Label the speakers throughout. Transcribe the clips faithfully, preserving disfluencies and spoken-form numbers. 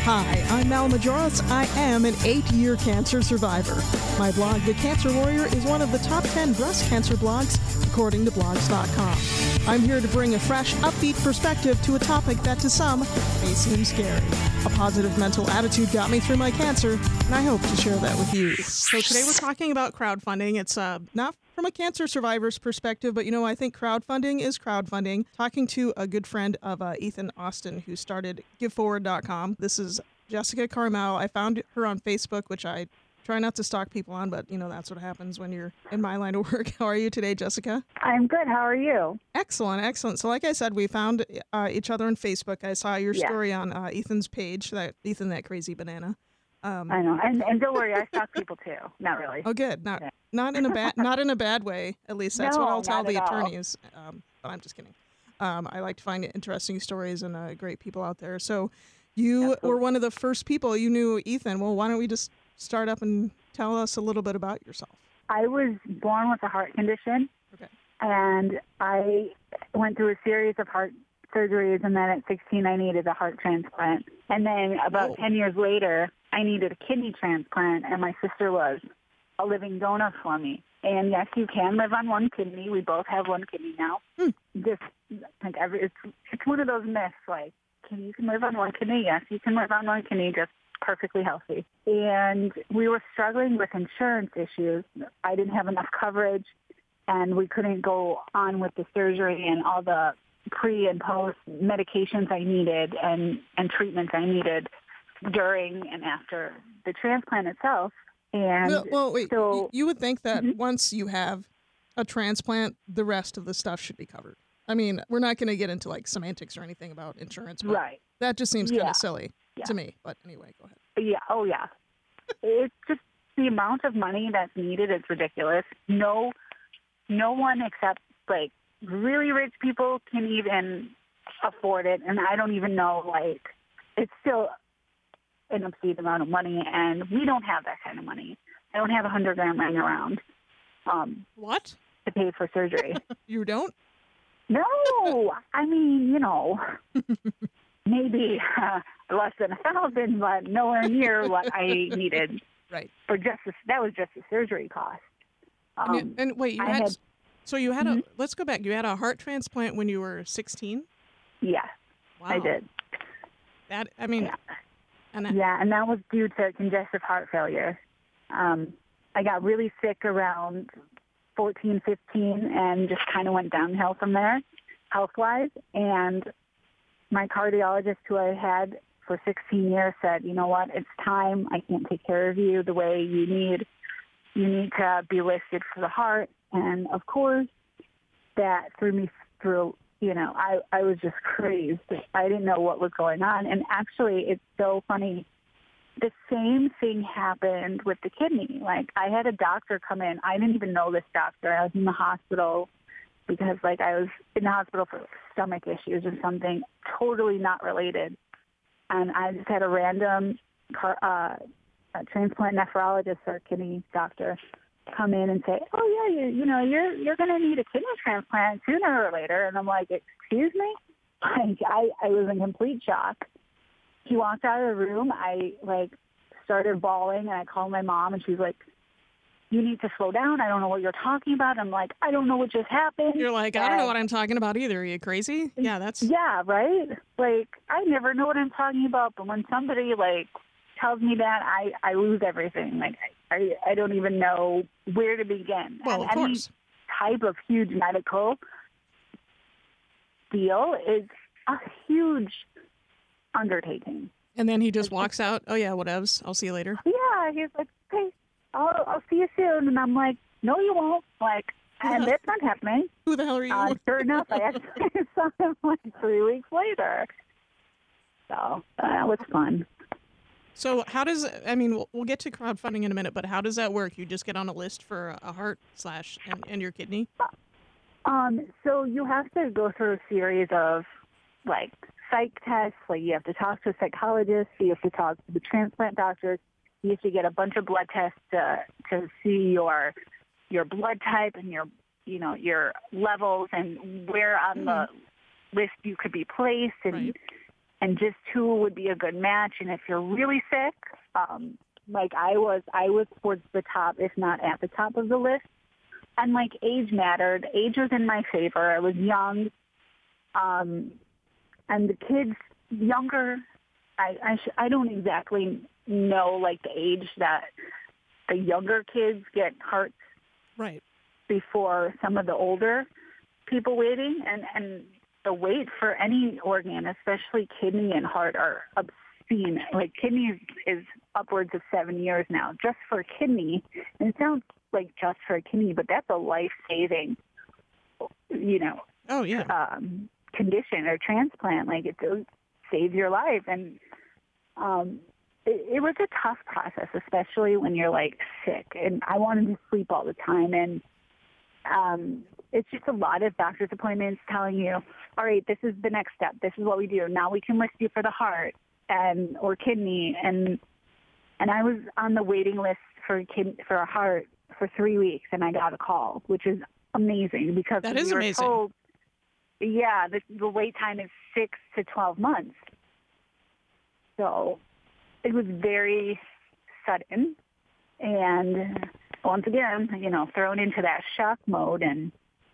Speaker 1: Hi, I'm Mal Majoros. I am an eight-year cancer survivor. My blog, The Cancer Warrior, is one of the top ten breast cancer blogs, according to blogs dot com. I'm here to bring a fresh, upbeat perspective to a topic that to some may seem scary. A positive mental attitude got me through my cancer, and I hope to share that with you. So today we're talking about crowdfunding. It's uh, not from a cancer survivor's perspective, but you know, I think crowdfunding is crowdfunding. Talking to a good friend of uh, Ethan Austin, who started give forward dot com. This is Jessica Carmel. I found her on Facebook, which I try not to stalk people on, but you know, that's what happens when you're in my line of work. How are you today, Jessica?
Speaker 2: I'm good. How are you?
Speaker 1: Excellent, excellent. So like I said, we found uh, each other on Facebook. I saw your
Speaker 2: Yeah.
Speaker 1: story on uh, Ethan's page, that Ethan, that crazy banana. Um,
Speaker 2: I know. And, and don't worry, I stalk people too. Not really.
Speaker 1: oh, good. Not
Speaker 2: Yeah.
Speaker 1: not in a bad not in a bad way. At least that's what
Speaker 2: No,
Speaker 1: I'll tell
Speaker 2: not
Speaker 1: the
Speaker 2: at all.
Speaker 1: attorneys. Um, but I'm just kidding. Um, I like to find interesting stories and uh, great people out there. So you
Speaker 2: Absolutely.
Speaker 1: were one of the first people. You knew Ethan. Well, why don't we just start up and tell us a little bit about yourself?
Speaker 2: I was born with a heart condition,
Speaker 1: Okay.
Speaker 2: and I went through a series of heart surgeries, and then at sixteen, I needed a heart transplant. And then about
Speaker 1: Whoa.
Speaker 2: ten years later, I needed a kidney transplant, and my sister was a living donor for me. And yes, you can live on one kidney. We both have one kidney now.
Speaker 1: Hmm.
Speaker 2: Just like every, it's it's one of those myths, like, can you can live on one kidney? Yes, you can live on one kidney, just perfectly healthy. And we were struggling with insurance issues. I didn't have enough coverage, and we couldn't go on with the surgery and all the pre and post medications I needed and, and treatments I needed during and after the transplant itself. And
Speaker 1: Well, well wait.
Speaker 2: so,
Speaker 1: y- you would think that
Speaker 2: Mhm.
Speaker 1: once you have a transplant, the rest of the stuff should be covered. I mean, we're not going to get into like semantics or anything about insurance, but
Speaker 2: right.
Speaker 1: that just seems kind
Speaker 2: Yeah.
Speaker 1: of silly
Speaker 2: Yeah.
Speaker 1: to me. But anyway, go ahead.
Speaker 2: Yeah. Oh, yeah. It's just the amount of money that's needed is ridiculous. No, no one except like really rich people can even afford it, and I don't even know. Like, it's still an obscene amount of money, and we don't have that kind of money. I don't have a hundred grand lying around um,
Speaker 1: What?
Speaker 2: to pay for surgery.
Speaker 1: You don't?
Speaker 2: No, I mean, you know, maybe uh, less than a thousand, but nowhere near what I needed
Speaker 1: Right.
Speaker 2: for just the, that was just the surgery cost.
Speaker 1: And,
Speaker 2: Um,
Speaker 1: you- and wait, you
Speaker 2: I
Speaker 1: had,
Speaker 2: had-
Speaker 1: so you had
Speaker 2: Mhm.
Speaker 1: a let's go back. You had a heart transplant when you were sixteen?
Speaker 2: yeah,
Speaker 1: Wow.
Speaker 2: I did.
Speaker 1: That I mean,
Speaker 2: Yeah.
Speaker 1: and that,
Speaker 2: Yeah, and that was due to congestive heart failure. Um, I got really sick around fourteen, fifteen, and just kind of went downhill from there, health-wise. And my cardiologist, who I had for sixteen years, said, you know what, it's time. I can't take care of you the way you need. You need to be listed for the heart. And, of course, that threw me through, you know, I, I was just crazed. I didn't know what was going on. And actually, it's so funny. The same thing happened with the kidney. Like, I had a doctor come in. I didn't even know this doctor. I was in the hospital because, like, I was in the hospital for stomach issues or something, totally not related. And I just had a random car, uh, a transplant nephrologist or kidney doctor come in and say, oh, yeah, you, you know, you're you're going to need a kidney transplant sooner or later. And I'm like, excuse me? Like, I, I was in complete shock. He walked out of the room. I, like, started bawling, and I called my mom, and she's like, you need to slow down. I don't know what you're talking about. I'm like, I don't know what just happened.
Speaker 1: you're like, I don't know
Speaker 2: And-
Speaker 1: what I'm talking about either. Are you crazy? Yeah, that's
Speaker 2: Yeah, right? Like, I never know what I'm talking about, but when somebody, like, tells me that, I, I lose everything. Like, I, I don't even know where to begin.
Speaker 1: well,
Speaker 2: And
Speaker 1: of
Speaker 2: any
Speaker 1: course.
Speaker 2: type of huge medical deal is a huge undertaking.
Speaker 1: And then he just walks out. Oh yeah, whatevs. I'll see you later.
Speaker 2: Yeah, he's like, okay, I'll, I'll see you soon. And I'm like, no, you won't. Like, and that's not happening.
Speaker 1: Who the hell are you?
Speaker 2: Uh, sure enough, I actually saw him like three weeks later. So uh, that was fun.
Speaker 1: So how does I mean we'll, we'll get to crowdfunding in a minute, but how does that work? You just get on a list for a heart slash and, and your kidney.
Speaker 2: Um, so you have to go through a series of like psych tests. Like you have to talk to a psychologist. You have to talk to the transplant doctors. You have to get a bunch of blood tests to to see your your blood type and your you know your levels and where on
Speaker 1: Mhm.
Speaker 2: the list you could be placed and
Speaker 1: Right.
Speaker 2: and just who would be a good match. And if you're really sick, um, like I was, I was towards the top, if not at the top of the list. And like age mattered. Age was in my favor. I was young. Um, and the kids younger, I, I, sh- I don't exactly know like the age that the younger kids get hearts
Speaker 1: right
Speaker 2: before some of the older people waiting. And, and the wait for any organ, especially kidney and heart, are obscene. Like kidney is, is upwards of seven years now, just for a kidney. And it sounds like just for a kidney, but that's a life-saving, you know,
Speaker 1: oh yeah,
Speaker 2: um, condition or transplant. Like it does save your life. And um, it, it was a tough process, especially when you're like sick. And I wanted to sleep all the time. And um, it's just a lot of doctor's appointments telling you, all right, this is the next step. This is what we do. Now we can list you for the heart and or kidney. And and I was on the waiting list for kid, for a heart for three weeks, and I got a call, which is amazing because
Speaker 1: that
Speaker 2: we
Speaker 1: is
Speaker 2: were
Speaker 1: amazing.
Speaker 2: told, yeah, the, the wait time is six to twelve months. So it was very sudden, and once again, you know, thrown into that shock mode, and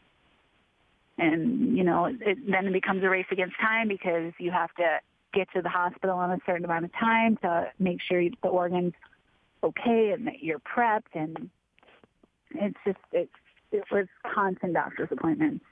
Speaker 2: and you know, it, then it becomes a race against time because you have to get to the hospital in a certain amount of time to make sure the organ's okay and that you're prepped. And it's just, it's, it was constant doctor's appointments.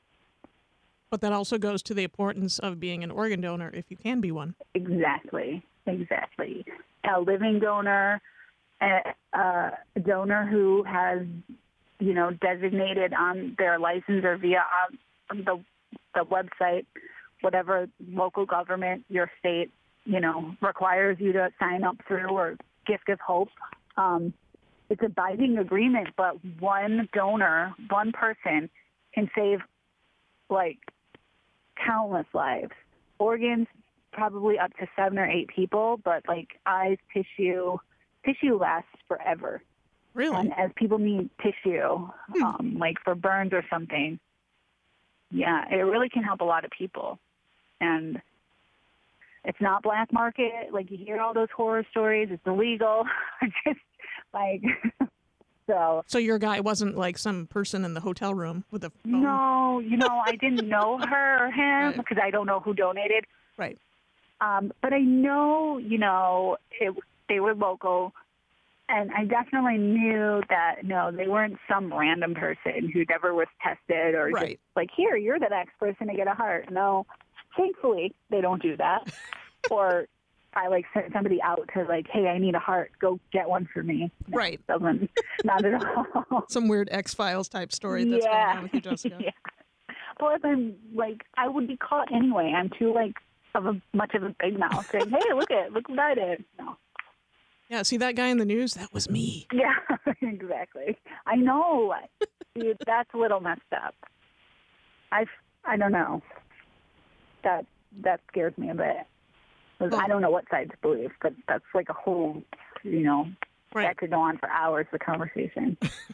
Speaker 1: But that also goes to the importance of being an organ donor if you can be one.
Speaker 2: Exactly, exactly. A living donor, a, a donor who has, you know, designated on their license or via um, the the website, whatever local government, your state, you know, requires you to sign up through, or Gift of Hope. Um, it's a binding agreement, but one donor, one person can save like countless lives. Organs, probably up to seven or eight people, but like eyes, tissue, tissue lasts forever.
Speaker 1: Really?
Speaker 2: And as people need tissue,
Speaker 1: hmm.
Speaker 2: um, like for burns or something, yeah, it really can help a lot of people. And it's not black market. Like you hear all those horror stories. It's illegal. Just like, so.
Speaker 1: So your guy wasn't like some person in the hotel room with a phone?
Speaker 2: No, you know, I didn't know her or him because right. I don't know who donated.
Speaker 1: Right.
Speaker 2: Um, but I know, you know, it, they were local. And I definitely knew that, no, they weren't some random person who never was tested or
Speaker 1: right.
Speaker 2: just like, here, you're the next person to get a heart. No, thankfully, they don't do that. Or I, like, sent somebody out to, like, hey, I need a heart. Go get one for me. No,
Speaker 1: right.
Speaker 2: Doesn't, not at all.
Speaker 1: Some weird X-Files type story that's
Speaker 2: yeah.
Speaker 1: going on with you, Jessica.
Speaker 2: yeah. Plus, I'm, like, I would be caught anyway. I'm too, like, of a much of a big mouth saying, hey, look at look what I did. No.
Speaker 1: Yeah, see that guy in the news? That was me.
Speaker 2: Yeah, exactly. I know. Dude, that's a little messed up. I I don't know. That that scares me a bit. Because
Speaker 1: Oh.
Speaker 2: I don't know what side to believe, but that's like a whole, you know,
Speaker 1: Right.
Speaker 2: that could go on for hours, the conversation.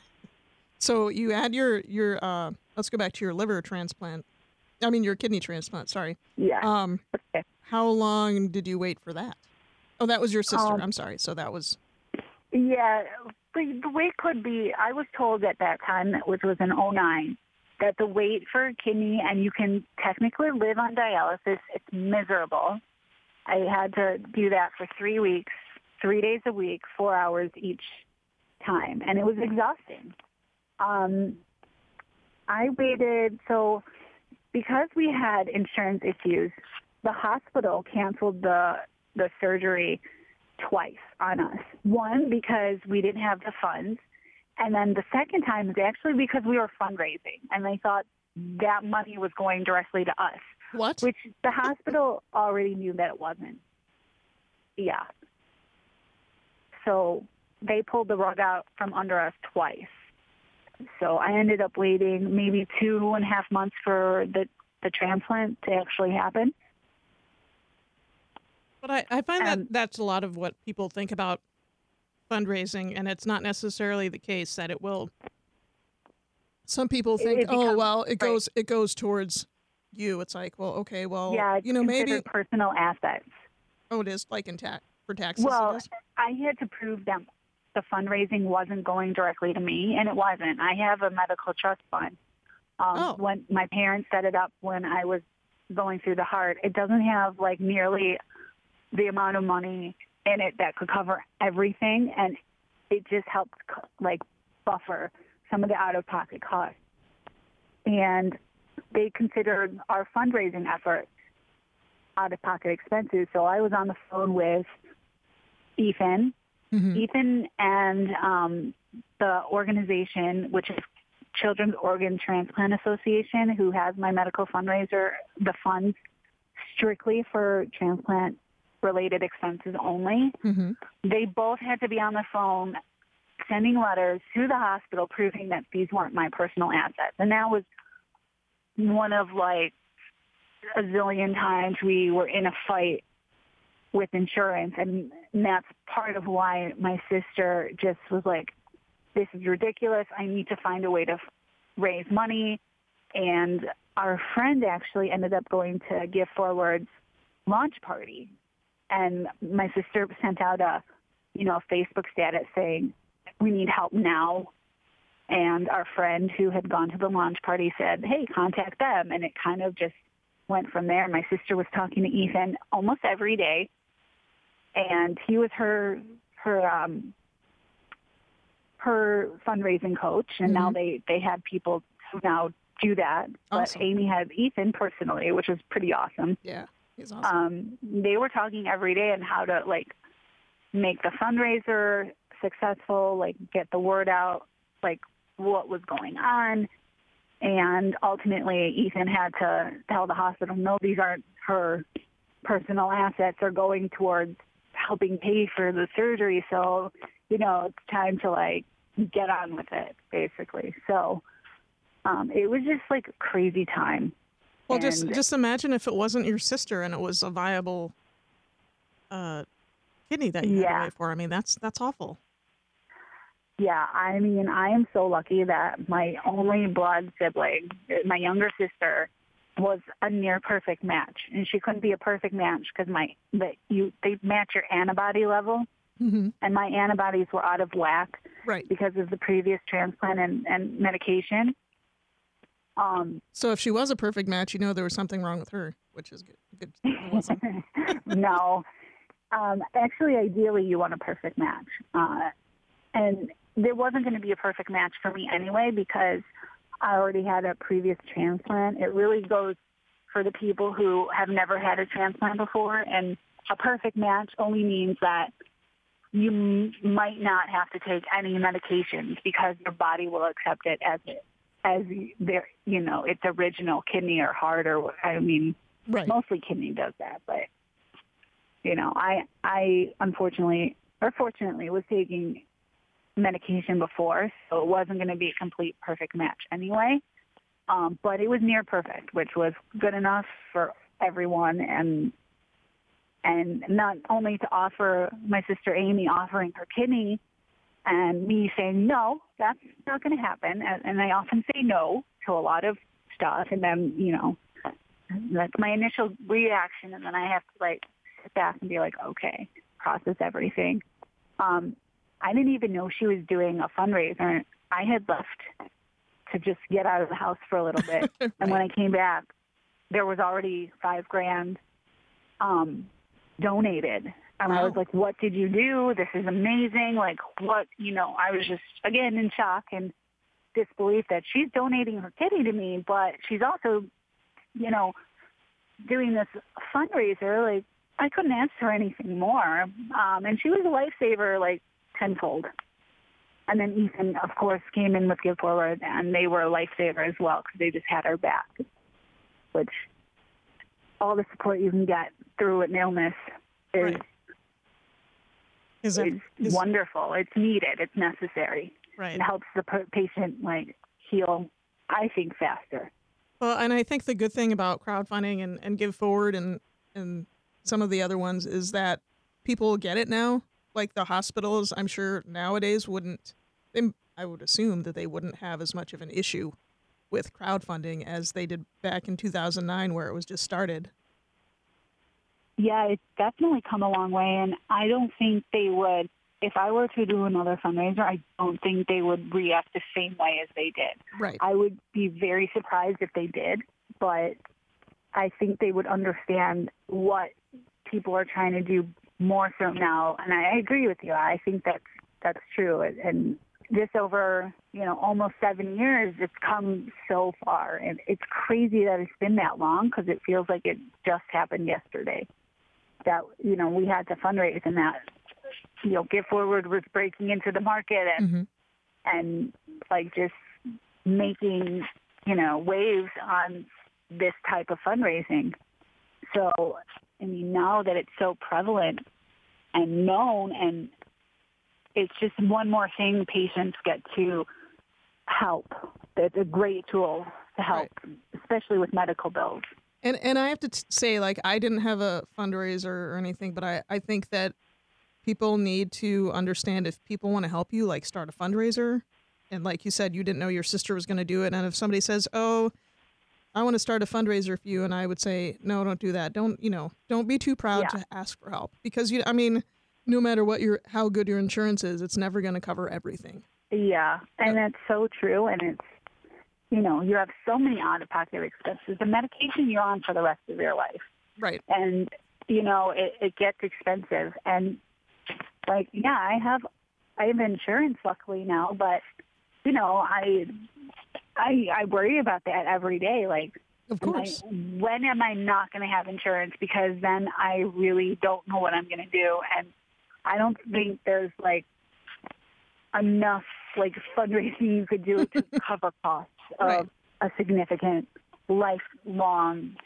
Speaker 1: So you had your, your uh, let's go back to your liver transplant. I mean, your kidney transplant, sorry.
Speaker 2: Yeah.
Speaker 1: Um,
Speaker 2: okay.
Speaker 1: How long did you wait for that? Oh, that was your sister.
Speaker 2: Um,
Speaker 1: I'm sorry. So that was...
Speaker 2: Yeah, the, the wait could be, I was told at that time, which was in oh nine, that the wait for a kidney, and you can technically live on dialysis, it's miserable. I had to do that for three weeks, three days a week, four hours each time, and it was exhausting. Um, I waited, so because we had insurance issues, the hospital canceled the the surgery twice on us. One, because we didn't have the funds. And then the second time is actually because we were fundraising. And they thought that money was going directly to us.
Speaker 1: What?
Speaker 2: Which the hospital already knew that it wasn't. Yeah. So they pulled the rug out from under us twice. So I ended up waiting maybe two and a half months for the, the transplant to actually happen.
Speaker 1: But I, I find
Speaker 2: Um,
Speaker 1: that that's a lot of what people think about fundraising, and it's not necessarily the case that it will. Some people think,
Speaker 2: it
Speaker 1: oh,
Speaker 2: becomes-
Speaker 1: well, it
Speaker 2: right.
Speaker 1: goes it goes towards you. It's like, well, okay, well,
Speaker 2: Yeah, it's
Speaker 1: you know, maybe,
Speaker 2: considered personal assets.
Speaker 1: oh, it is like in tax for taxes. It
Speaker 2: Well,
Speaker 1: is.
Speaker 2: I had to prove that the fundraising wasn't going directly to me, and it wasn't. I have a medical trust fund. Um,
Speaker 1: Oh,
Speaker 2: when my parents set it up when I was going through the heart, it doesn't have like nearly the amount of money in it that could cover everything, and it just helps co- like buffer some of the out-of-pocket costs. And they considered our fundraising effort out-of-pocket expenses. So I was on the phone with Ethan,
Speaker 1: hmm
Speaker 2: Ethan and um, the organization, which is Children's Organ Transplant Association, who has my medical fundraiser, the funds strictly for transplant-related expenses only.
Speaker 1: hmm
Speaker 2: They both had to be on the phone sending letters to the hospital proving that these weren't my personal assets. And that was one of like a zillion times we were in a fight with insurance. And that's part of why my sister just was like, this is ridiculous. I need to find a way to f- raise money. And our friend actually ended up going to Give Forward's launch party. And my sister sent out a, you know, Facebook status saying, we need help now. And our friend who had gone to the launch party said, hey, contact them. And it kind of just went from there. My sister was talking to Ethan almost every day. And he was her, her, um, her fundraising coach. And now
Speaker 1: hmm
Speaker 2: they, they had people who now do that. But
Speaker 1: Awesome.
Speaker 2: Amy had Ethan personally, which was pretty awesome.
Speaker 1: Yeah, he's awesome.
Speaker 2: Um, they were talking every day on how to like make the fundraiser successful, like get the word out, like what was going on. And ultimately, Ethan had to tell the hospital, no, these aren't her personal assets. Are going towards helping pay for the surgery. So, you know, it's time to like get on with it, basically. So um, it was just like a crazy time.
Speaker 1: Well, just
Speaker 2: And
Speaker 1: just imagine if it wasn't your sister and it was a viable uh, kidney that you had to
Speaker 2: yeah,
Speaker 1: wait for. I mean, that's that's awful.
Speaker 2: yeah. I mean, I am so lucky that my only blood sibling, my younger sister, was a near perfect match, and she couldn't be a perfect match because my that you they match your antibody level,
Speaker 1: hmm
Speaker 2: and my antibodies were out of whack
Speaker 1: Right.
Speaker 2: because of the previous transplant and, and medication. Um,
Speaker 1: So if she was a perfect match, you know there was something wrong with her, which is good. Good. It wasn't.
Speaker 2: no, um, actually, ideally, you want a perfect match, uh, and there wasn't going to be a perfect match for me anyway because I already had a previous transplant. It really goes for the people who have never had a transplant before, and a perfect match only means that you m- might not have to take any medications because your body will accept it as it as their, you know, its original kidney or heart or what- I mean,
Speaker 1: Right.
Speaker 2: mostly kidney does that, but you know, I I unfortunately or fortunately was taking medication before, so it wasn't going to be a complete perfect match anyway. Um, but it was near perfect, which was good enough for everyone, and and not only to offer my sister Amy offering her kidney and me saying, no, that's not going to happen. And, and I often say no to a lot of stuff. And then, you know, that's my initial reaction. And then I have to like sit back and be like, okay, process everything. Um, I didn't even know she was doing a fundraiser. I had left to just get out of the house for a little bit. And when I came back, there was already five grand um, donated. And I was
Speaker 1: Wow.
Speaker 2: like, what did you do? This is amazing. Like, what, you know, I was just, again, in shock and disbelief that she's donating her kidney to me, but she's also, you know, doing this fundraiser. Like, I couldn't ask for anything more. Um, and she was a lifesaver, like, tenfold. And then Ethan, of course, came in with Give Forward, and they were a lifesaver as well because they just had our back, which all the support you can get through an illness is
Speaker 1: Right. Is that
Speaker 2: is
Speaker 1: is
Speaker 2: wonderful. It's needed. It's necessary.
Speaker 1: right?
Speaker 2: It helps the p- patient like heal, I think, faster.
Speaker 1: Well, and I think the good thing about crowdfunding and, and Give Forward and and some of the other ones is that people get it now. Like the hospitals, I'm sure nowadays wouldn't. They, I would assume that they wouldn't have as much of an issue with crowdfunding as they did back in two thousand nine where it was just started.
Speaker 2: Yeah, it's definitely come a long way, and I don't think they would, if I were to do another fundraiser, I don't think they would react the same way as they did.
Speaker 1: Right.
Speaker 2: I would be very surprised if they did, but I think they would understand what people are trying to do more so now, and I agree with you. I think that's that's true, and just over, you know, almost seven years, it's come so far, and it's crazy that it's been that long because it feels like it just happened yesterday. That, you know, we had to fundraise, and that, you know, Give Forward was breaking into the market and
Speaker 1: Mm-hmm.
Speaker 2: and like just making, you know, waves on this type of fundraising. So, I mean, now that it's so prevalent and known, and it's just one more thing patients get to help. It's a great tool to help, right, especially with medical bills.
Speaker 1: And and I have to t- say, like, I didn't have a fundraiser or anything, but I, I think that people need to understand if people want to help you, like, start a fundraiser. And like you said, you didn't know your sister was going to do it. And if somebody says, oh, I want to start a fundraiser for you, and I would say, no, don't do that. Don't, you know, don't be too proud
Speaker 2: Yeah.
Speaker 1: to ask for help, because you, I mean, no matter what your, how good your insurance is, it's never going to cover everything.
Speaker 2: Yeah, and
Speaker 1: Yep.
Speaker 2: that's so true. And it's, you know, you have so many out-of-pocket expenses. The medication you're on for the rest of your life.
Speaker 1: Right.
Speaker 2: And, you know, it, it gets expensive. And, like, yeah, I have, I have insurance, luckily now, but, you know, I, I, I worry about that every day. Like,
Speaker 1: Of
Speaker 2: am
Speaker 1: course.
Speaker 2: I, when am I not going to have insurance? Because then I really don't know what I'm going to do. And I don't think there's, like, enough, like, fundraising you could do to cover costs of
Speaker 1: Right.
Speaker 2: a significant lifelong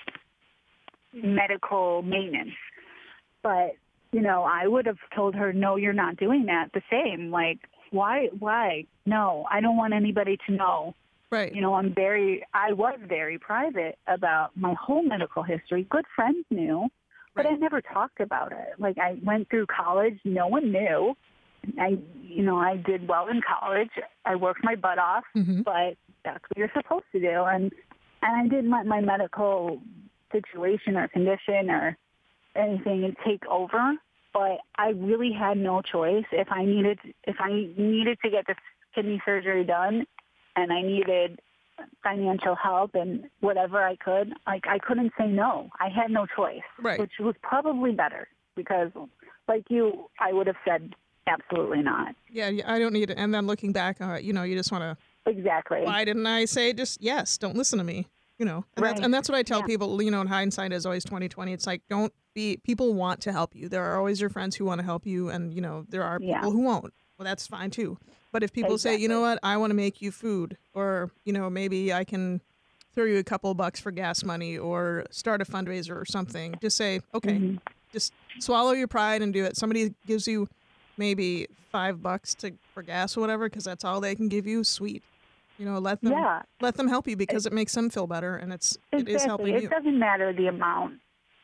Speaker 2: medical maintenance. But, you know, I would have told her, no, you're not doing that. The same. Like, why? Why? No, I don't want anybody to know.
Speaker 1: Right.
Speaker 2: You know, I'm very, I was very private about my whole medical history. Good friends knew, but
Speaker 1: Right.
Speaker 2: I never talked about it. Like, I went through college. No one knew. I, you know, I did well in college. I worked my butt off,
Speaker 1: Mm-hmm.
Speaker 2: but that's what you're supposed to do. And, and I didn't let my medical situation or condition or anything take over. But I really had no choice. If I needed, if I needed to get this kidney surgery done, and I needed financial help and whatever I could, like, I couldn't say no. I had no choice,
Speaker 1: Right.
Speaker 2: which was probably better because, like you, I would have said absolutely not.
Speaker 1: Yeah, yeah, I don't need it. And then looking back, uh, you know, you just want to,
Speaker 2: Exactly.
Speaker 1: why didn't I say just yes? Don't listen to me. You know, and,
Speaker 2: Right.
Speaker 1: that's, and that's what I tell
Speaker 2: Yeah.
Speaker 1: people. You know, in hindsight is always twenty twenty. It's like, don't be. People want to help you. There are always your friends who want to help you, and you know, there are
Speaker 2: Yeah.
Speaker 1: people who won't. Well, that's fine too. But if people say, you know
Speaker 2: Exactly.
Speaker 1: what, I want to make you food, or you know, maybe I can throw you a couple bucks for gas money, or start a fundraiser or something. Just say, okay,
Speaker 2: Mhm.
Speaker 1: just swallow your pride and do it. Somebody gives you maybe five bucks to for gas or whatever, because that's all they can give you. Sweet. You know, let them
Speaker 2: Yeah,
Speaker 1: let them help you, because it makes them feel better, and it's it is
Speaker 2: exactly.
Speaker 1: helping
Speaker 2: It
Speaker 1: you.
Speaker 2: doesn't matter the amount.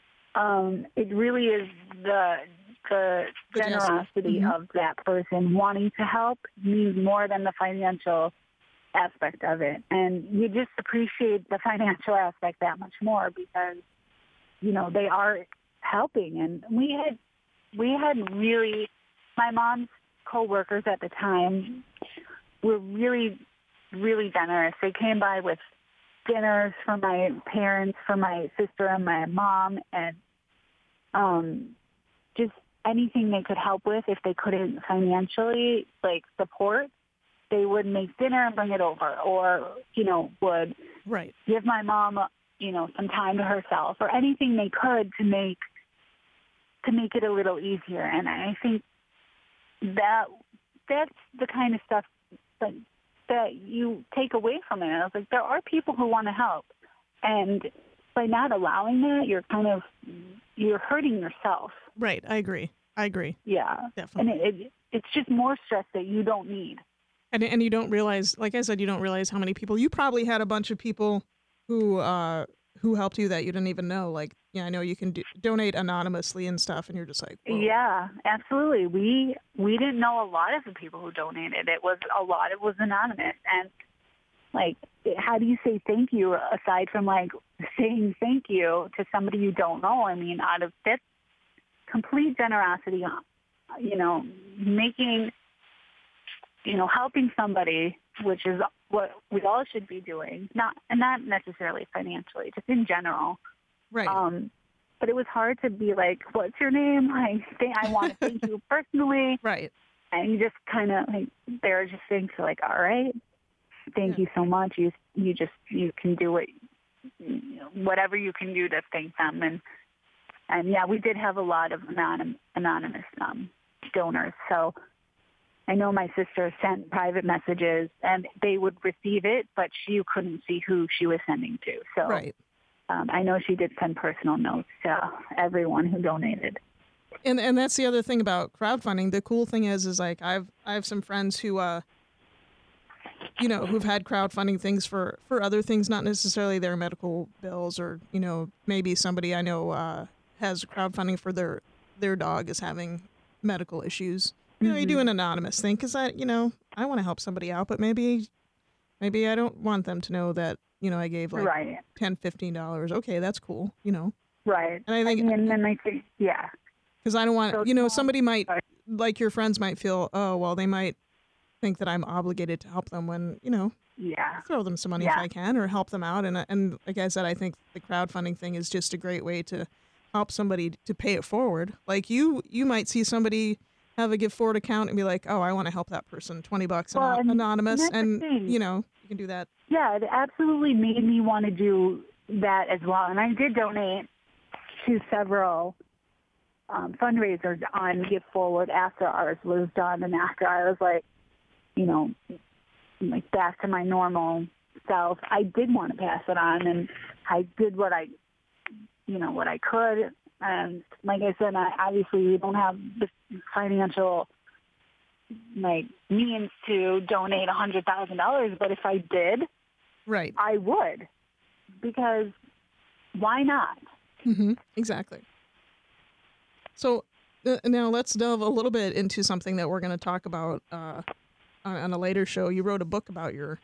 Speaker 2: Um, it really is the the
Speaker 1: The generosity.
Speaker 2: generosity
Speaker 1: Mhm.
Speaker 2: of that person wanting to help means more than the financial aspect of it. And you just appreciate the financial aspect that much more because, you know, they are helping. And we had we had really, my mom's coworkers at the time were really, really generous. They came by with dinners for my parents, for my sister and my mom, and um, just anything they could help with. If they couldn't financially, like, support, they would make dinner and bring it over, or, you know, would
Speaker 1: Right.
Speaker 2: give my mom, you know, some time to herself, or anything they could to make to make it a little easier. And I think that that's the kind of stuff that that you take away from it. I was like, there are people who want to help, and by not allowing that, you're kind of you're hurting yourself.
Speaker 1: Right. I agree. I agree.
Speaker 2: Yeah,
Speaker 1: Definitely.
Speaker 2: and it, it it's just more stress that you don't need.
Speaker 1: And and you don't realize, like I said, you don't realize how many people. You probably had a bunch of people who uh who helped you that you didn't even know. Like, yeah, I know you can do, donate anonymously and stuff, and you're just like, whoa.
Speaker 2: Yeah, absolutely. We we didn't know a lot of the people who donated. It was a lot. It was anonymous, and like how do you say thank you aside from like saying thank you to somebody you don't know? I mean, out of that complete generosity, you know, making, you know, helping somebody, which is what we all should be doing, not and not necessarily financially, just in general.
Speaker 1: Right.
Speaker 2: Um, but it was hard to be like, what's your name? Like, I want to thank you personally.
Speaker 1: Right.
Speaker 2: And you just kind of like, there are just things like, all right, thank
Speaker 1: yeah.
Speaker 2: you so much. You you just you can do it, you know, whatever you can do to thank them. And and yeah, we did have a lot of anonymous anonymous um, donors. So I know my sister sent private messages, and they would receive it, but she couldn't see who she was sending to. So
Speaker 1: right.
Speaker 2: um, I know she did send personal notes to everyone who donated.
Speaker 1: And and that's the other thing about crowdfunding. The cool thing is, is like I've I have some friends who, uh, you know, who've had crowdfunding things for, for other things, not necessarily their medical bills, or you know, maybe somebody I know uh, has crowdfunding for their their dog is having medical issues. You know, mm-hmm. you do an anonymous thing because I, you know, I want to help somebody out, but maybe maybe I don't want them to know that you know I gave like
Speaker 2: right.
Speaker 1: ten, fifteen dollars. Okay, that's cool. You know,
Speaker 2: right.
Speaker 1: And I think,
Speaker 2: I mean, and then I think, yeah.
Speaker 1: Because I don't want,
Speaker 2: so
Speaker 1: you know, somebody might,
Speaker 2: sorry.
Speaker 1: like your friends might feel, oh, well, they might think that I'm obligated to help them when, you know,
Speaker 2: yeah.
Speaker 1: throw them some money
Speaker 2: yeah.
Speaker 1: if I can or help them out. And, and like I said, I think the crowdfunding thing is just a great way to help somebody to pay it forward. Like you, you might see somebody have a Give Forward account and be like, oh, I want to help that person, twenty bucks
Speaker 2: well,
Speaker 1: an-
Speaker 2: and,
Speaker 1: anonymous.
Speaker 2: And,
Speaker 1: and you know, you can do that.
Speaker 2: Yeah, it absolutely made me want to do that as well. And I did donate to several Um, fundraisers on Give Forward after ours was done, and after I was like, you know, like back to my normal self, I did want to pass it on, and I did what I, you know, what I could. And like I said, I, obviously we don't have the financial like means to donate a hundred thousand dollars, but if I did,
Speaker 1: right,
Speaker 2: I would, because why not?
Speaker 1: Mm-hmm. Exactly. So uh, now let's delve a little bit into something that we're going to talk about uh, on, on a later show. You wrote a book about your,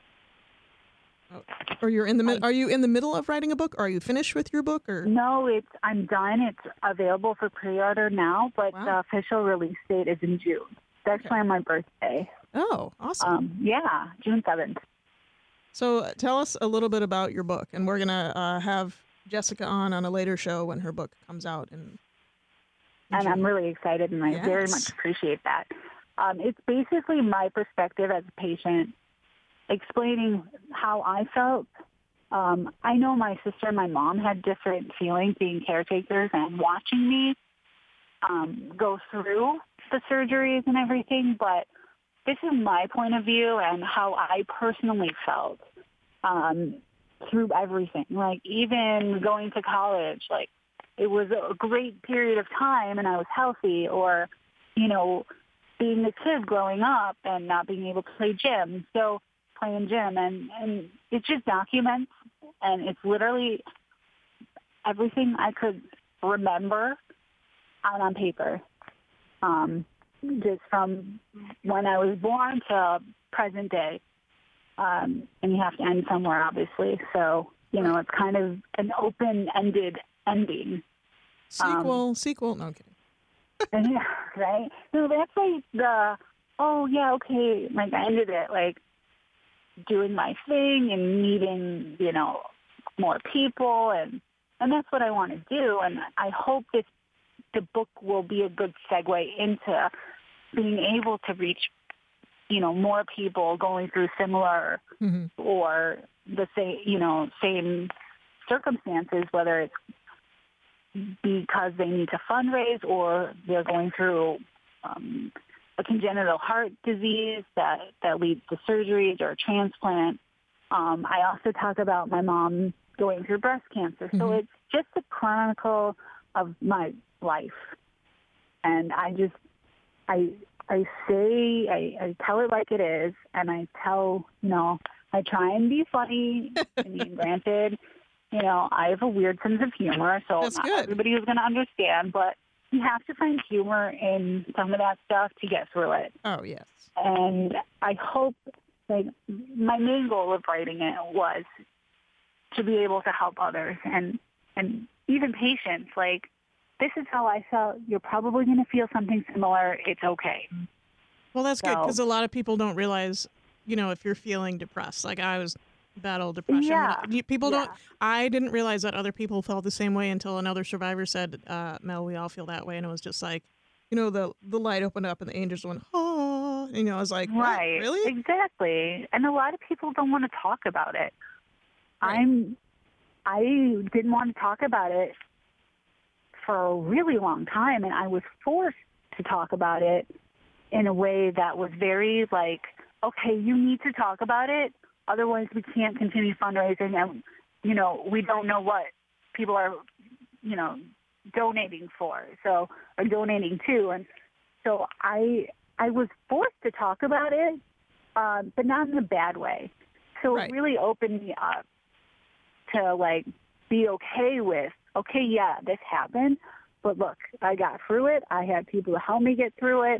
Speaker 1: uh, or you're in the mid- are you in the middle of writing a book? Or are you finished with your book? Or
Speaker 2: no, it's I'm done. It's available for pre-order now, but wow. the official release date is in June. It's actually okay. on my birthday.
Speaker 1: Oh, awesome!
Speaker 2: Um, yeah, June seventh.
Speaker 1: So uh, tell us a little bit about your book, and we're gonna uh, have Jessica on on a later show when her book comes out. And
Speaker 2: And I'm really excited, and I
Speaker 1: yes.
Speaker 2: very much appreciate that. Um, it's basically my perspective as a patient, explaining how I felt. Um, I know my sister and my mom had different feelings being caretakers and watching me um, go through the surgeries and everything, but this is my point of view and how I personally felt um, through everything. Like even going to college, like, it was a great period of time and I was healthy, or, you know, being a kid growing up and not being able to play gym. So playing gym and, and it just documents, and it's literally everything I could remember out on paper. Um, just from when I was born to present day. Um, and you have to end somewhere, obviously. So, you know, it's kind of an open-ended ending.
Speaker 1: Sequel, um, sequel. No, I'm kidding.
Speaker 2: Yeah, right? So that's like the, oh, yeah, okay, like I ended it, like doing my thing and meeting, you know, more people. And, and that's what I want to do. And I hope this, the book will be a good segue into being able to reach, you know, more people going through similar mm-hmm. or the same, you know, same circumstances, whether it's because they need to fundraise or they're going through um, a congenital heart disease that, that leads to surgeries or a transplant. Um, I also talk about my mom going through breast cancer. Mm-hmm. So it's just a chronicle of my life. And I just, I I say, I, I tell it like it is, and I tell, you know, I try and be funny. I mean, granted, you know, I have a weird sense of humor, so
Speaker 1: That's
Speaker 2: not
Speaker 1: good.
Speaker 2: everybody is going to understand, but you have to find humor in some of that stuff to get through it.
Speaker 1: Oh, yes.
Speaker 2: And I hope like my main goal of writing it was to be able to help others and, and even patients. Like, this is how I felt. You're probably going to feel something similar. It's okay.
Speaker 1: Well, that's
Speaker 2: so,
Speaker 1: good, because a lot of people don't realize, you know, if you're feeling depressed. Like, I was battle depression.
Speaker 2: Yeah.
Speaker 1: People
Speaker 2: yeah.
Speaker 1: don't, I didn't realize that other people felt the same way until another survivor said, uh, Mel, we all feel that way. And it was just like, you know, the the light opened up and the angels went, oh, you know, I was like, what?
Speaker 2: Right.
Speaker 1: Really?
Speaker 2: Exactly. And a lot of people don't want to talk about it.
Speaker 1: Right.
Speaker 2: I'm, I didn't want to talk about it for a really long time, and I was forced to talk about it in a way that was very like, okay, you need to talk about it, otherwise we can't continue fundraising, and, you know, we don't know what people are, you know, donating for, so, or donating to. And so I I was forced to talk about it, uh, but not in a bad way. So
Speaker 1: Right.
Speaker 2: it really opened me up to, like, be okay with, okay, yeah, this happened, but look, I got through it. I had people to help me get through it.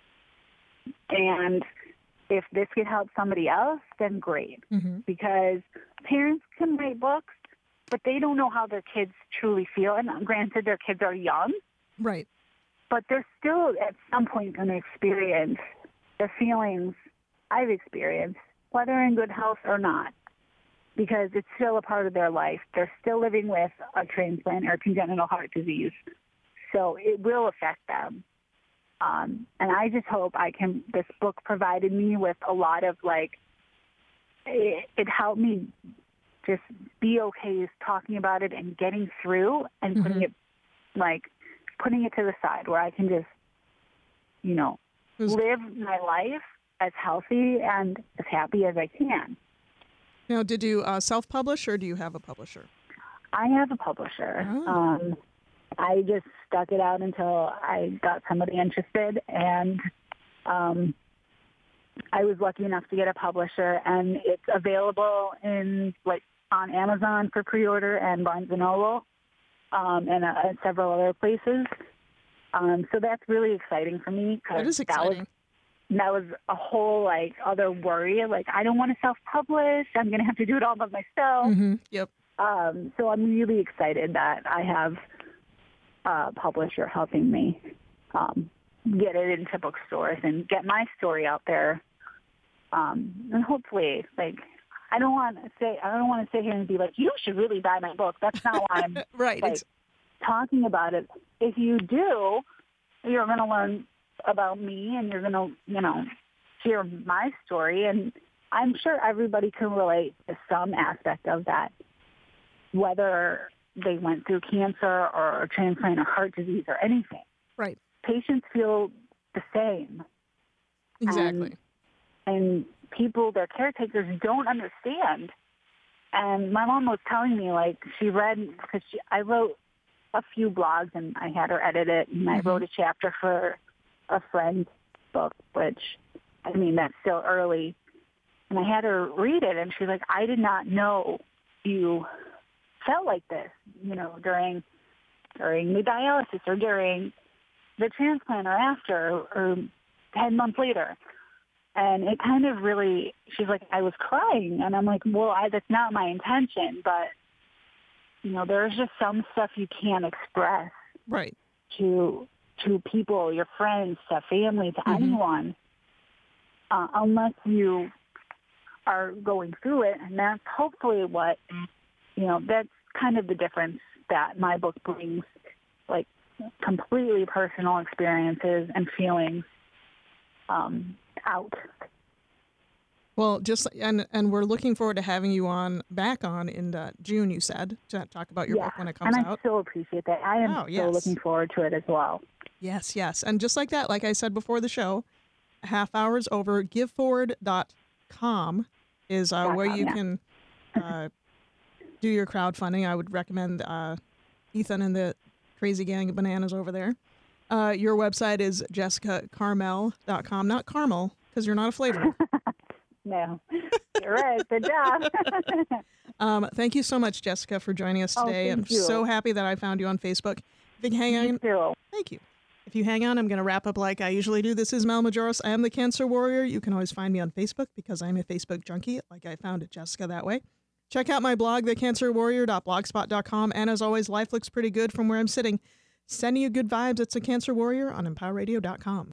Speaker 2: And if this could help somebody else, then great.
Speaker 1: Mm-hmm.
Speaker 2: Because parents can write books, but they don't know how their kids truly feel. And granted, their kids are young,
Speaker 1: Right.
Speaker 2: but they're still at some point going to experience the feelings I've experienced, whether in good health or not, because it's still a part of their life. They're still living with a transplant or congenital heart disease. So it will affect them. Um, and I just hope I can, this book provided me with a lot of, like, it, it helped me just be okay talking about it and getting through and putting
Speaker 1: Mhm.
Speaker 2: it, like, putting it to the side where I can just, you know,
Speaker 1: It was-
Speaker 2: live my life as healthy and as happy as I can.
Speaker 1: Now, did you uh, self-publish, or do you have a publisher?
Speaker 2: I have a publisher.
Speaker 1: Oh.
Speaker 2: Um, I just stuck it out until I got somebody interested, and um, I was lucky enough to get a publisher, and it's available in, like, on Amazon for pre-order and Barnes and Noble, um, and uh, several other places. Um, so that's really exciting for me. Cause
Speaker 1: That is exciting.
Speaker 2: That was, that was a whole, like, other worry. Like, I don't want to self-publish. I'm going to have to do it all by myself.
Speaker 1: Mm-hmm. Yep.
Speaker 2: Um, so I'm really excited that I have a publisher helping me um, get it into bookstores and get my story out there. Um, and hopefully, like, I don't want to say, I don't want to sit here and be like, you should really buy my book. That's not why I'm
Speaker 1: Right.
Speaker 2: like,
Speaker 1: It's,
Speaker 2: talking about it. If you do, you're going to learn about me, and you're going to, you know, hear my story. And I'm sure everybody can relate to some aspect of that, whether they went through cancer or a transplant or heart disease or anything.
Speaker 1: right.
Speaker 2: Patients feel the same.
Speaker 1: Exactly.
Speaker 2: And people, their caretakers, don't understand. And my mom was telling me, like, she read, because she, I wrote a few blogs, and I had her edit it, and I
Speaker 1: Mhm.
Speaker 2: wrote a chapter for a friend's book, which, I mean, that's still early. And I had her read it, and she's like, I did not know you felt like this, you know, during during the dialysis or during the transplant or after or ten months later. And it kind of really, she's like, I was crying. And I'm like, well, I, that's not my intention. But, you know, there's just some stuff you can't express
Speaker 1: Right.
Speaker 2: to to people, your friends, to family, to
Speaker 1: Mhm.
Speaker 2: anyone, uh, unless you are going through it. And that's hopefully what, you know, that's kind of the difference that my book brings, like, completely personal experiences and feelings um, out.
Speaker 1: Well, just and and we're looking forward to having you on back on in uh, June. You said to talk about your
Speaker 2: Yeah,
Speaker 1: book when it comes
Speaker 2: and I
Speaker 1: out.
Speaker 2: so appreciate that. I am
Speaker 1: Oh,
Speaker 2: so
Speaker 1: yes.
Speaker 2: looking forward to it as well.
Speaker 1: Yes, yes, and just like that, like I said before the show, half hours over. give forward dot com is uh,
Speaker 2: Dot
Speaker 1: where
Speaker 2: com,
Speaker 1: you
Speaker 2: yeah.
Speaker 1: can uh, do your crowdfunding. I would recommend uh, Ethan and the crazy gang of bananas over there. Uh, your website is jessica carmel dot com, not caramel, because you're not a flavor.
Speaker 2: No, you're right. Good job.
Speaker 1: Um, thank you so much, Jessica, for joining us
Speaker 2: Oh,
Speaker 1: today.
Speaker 2: thank
Speaker 1: I'm
Speaker 2: you.
Speaker 1: so happy that I found you on Facebook. Big hang
Speaker 2: Me
Speaker 1: on.
Speaker 2: too.
Speaker 1: Thank you. If you hang on, I'm going to wrap up like I usually do. This is Mel Majoros. I am the Cancer Warrior. You can always find me on Facebook because I'm a Facebook junkie, like I found Jessica that way. Check out my blog, the cancer warrior dot blogspot dot com. And as always, life looks pretty good from where I'm sitting. Sending you good vibes. It's the Cancer Warrior on empower radio dot com.